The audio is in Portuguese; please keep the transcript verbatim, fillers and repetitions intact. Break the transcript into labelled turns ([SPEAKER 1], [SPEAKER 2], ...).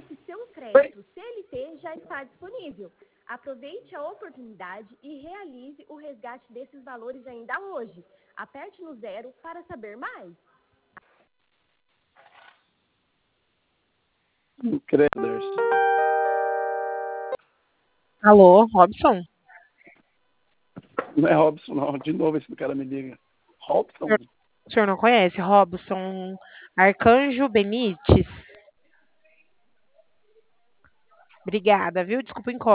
[SPEAKER 1] que seu crédito C L T já está disponível. Aproveite a oportunidade e realize o resgate desses valores ainda hoje. Aperte no zero para saber mais.
[SPEAKER 2] Creders.
[SPEAKER 3] Alô, Robson?
[SPEAKER 2] Não é Robson, não. De novo esse cara me liga. Robson?
[SPEAKER 3] O senhor não conhece Robson Arcanjo Benites? Obrigada, viu? Desculpa o incômodo.